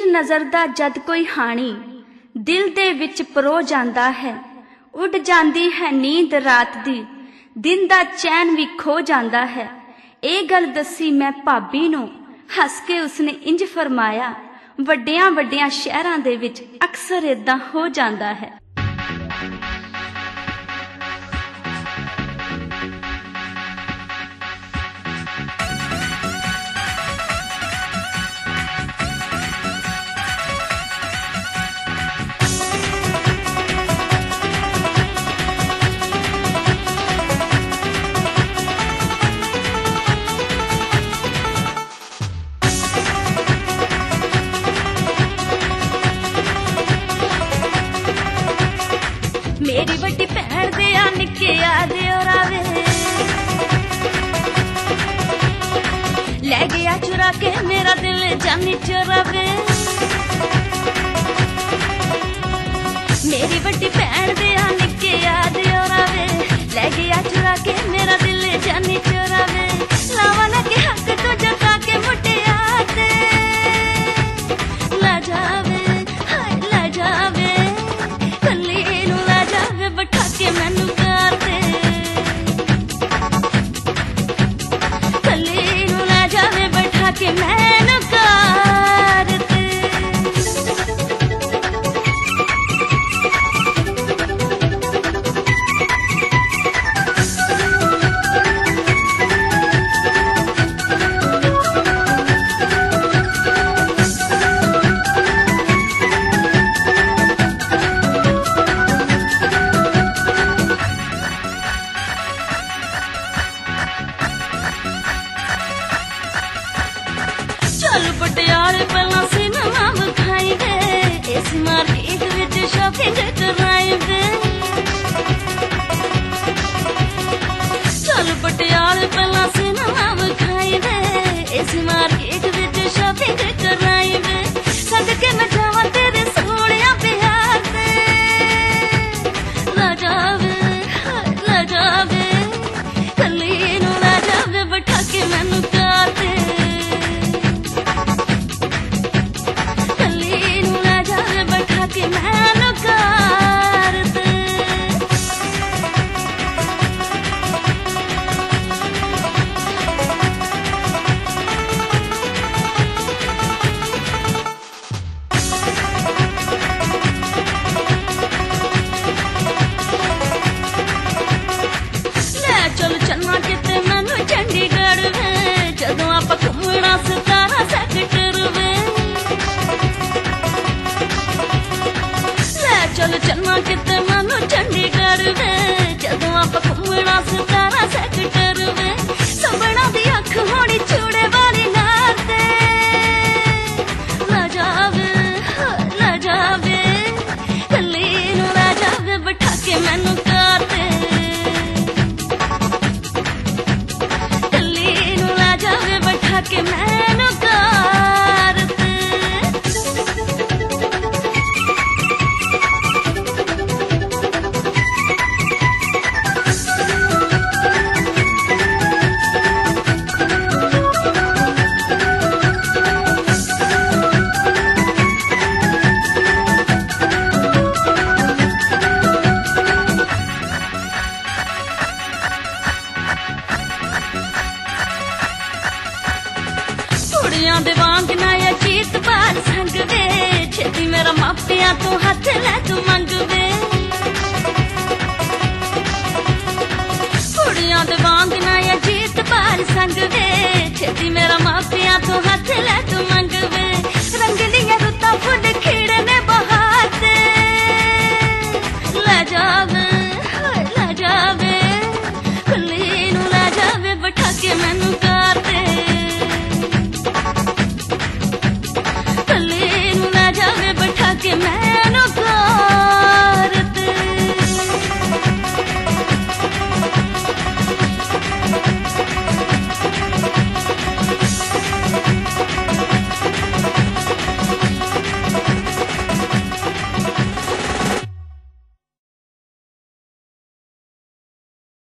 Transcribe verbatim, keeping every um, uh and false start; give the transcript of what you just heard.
नज़र दा जद कोई हानी दिल दे विच परो जांदा है, उड़ जांदी है नींद रात दी, दिन दा चैन भी खो जांदा है। ए गल दसी मैं भाबी नूं, हस के उसने इंज फरमाया, वड्डियां वड्डियां शहरां दे विच अक्सर इदां हो जांदा है। मेरी बड़ी भैन दे आ निके आदे और आवे, ले गया चुरा के मेरा दिल जानी चुरावे। मेरी बड़ी भैन दे आ निके आदे और आवे, ले गया चुरा के मेरा दिल जानी चुरावे। लावा ना के हक तो जगा के मुटिया ते ला जावे, हाय ला जावे, बैठा के मैनू प्यार दे, कली नू लै जावे बैठा के मैनू प्यार दे। चल पटियाले